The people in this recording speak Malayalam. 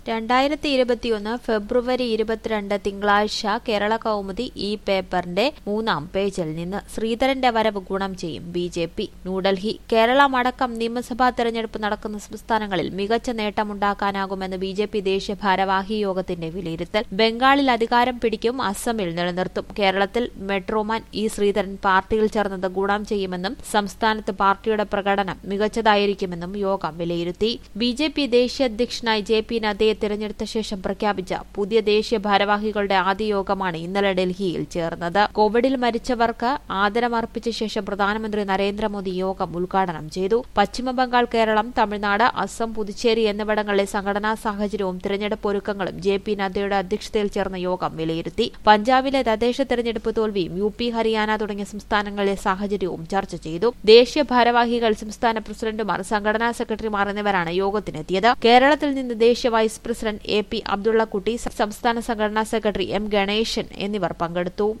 2021 ഫെബ്രുവരി 22 തിങ്കളാഴ്ച കേരള കൗമുദി ഈ പേപ്പറിന്റെ 3-ാം പേജിൽ നിന്ന് ശ്രീധരന്റെ വരവ് ഗുണം ചെയ്യും ബി.ജെ.പി. ന്യൂഡൽഹി. കേരളമടക്കം നിയമസഭാ തെരഞ്ഞെടുപ്പ് നടക്കുന്ന സംസ്ഥാനങ്ങളിൽ മികച്ച നേട്ടമുണ്ടാക്കാനാകുമെന്ന് ബി.ജെ.പി. ദേശീയ ഭാരവാഹി യോഗത്തിന്റെ വിലയിരുത്തൽ. ബംഗാളിൽ അധികാരം പിടിക്കും, അസമിൽ നിലനിർത്തും. കേരളത്തിൽ മെട്രോമാൻ ഇ. ശ്രീധരൻ പാർട്ടിയിൽ ചേർന്നത് ഗുണം ചെയ്യുമെന്നും സംസ്ഥാനത്ത് പാർട്ടിയുടെ പ്രകടനം മികച്ചതായിരിക്കുമെന്നും യോഗം വിലയിരുത്തി. ബി.ജെ.പി. ദേശീയ അധ്യക്ഷനായി ജെ.പി. നദ്ദയെ തിരഞ്ഞെടുത്ത ശേഷം പ്രഖ്യാപിച്ച പുതിയ ദേശീയ ഭാരവാഹികളുടെ ആദ്യ യോഗമാണ് ഇന്നലെ ഡൽഹിയിൽ ചേർന്നത്. കോവിഡിൽ മരിച്ചവർക്ക് ആദരമർപ്പിച്ച ശേഷം പ്രധാനമന്ത്രി നരേന്ദ്രമോദി യോഗം ഉദ്ഘാടനം ചെയ്തു. പശ്ചിമബംഗാൾ, കേരളം, തമിഴ്നാട്, അസം, പുതുച്ചേരി എന്നിവിടങ്ങളിലെ സംഘടനാ സാഹചര്യവും തിരഞ്ഞെടുപ്പ് ഒരുക്കങ്ങളും ജെ.പി. നദ്ദയുടെ അധ്യക്ഷതയിൽ ചേർന്ന യോഗം വിലയിരുത്തി. പഞ്ചാബിലെ തദ്ദേശ തെരഞ്ഞെടുപ്പ് തോൽവിയും യു.പി., ഹരിയാന തുടങ്ങിയ സംസ്ഥാനങ്ങളിലെ സാഹചര്യവും ചർച്ച ചെയ്തു. ദേശീയ ഭാരവാഹികൾ, സംസ്ഥാന പ്രസിഡന്റുമാർ, സംഘടനാ സെക്രട്ടറിമാർ എന്നിവരാണ് യോഗത്തിനെത്തിയത്. കേരളത്തിൽ നിന്ന് ദേശീയ വൈസ് പ്രസിഡന്റ് എ.പി. അബ്ദുള്ളക്കുട്ടി, സംസ്ഥാന സംഘടനാ സെക്രട്ടറി എം. ഗണേശൻ എന്നിവർ പങ്കെടുത്തു.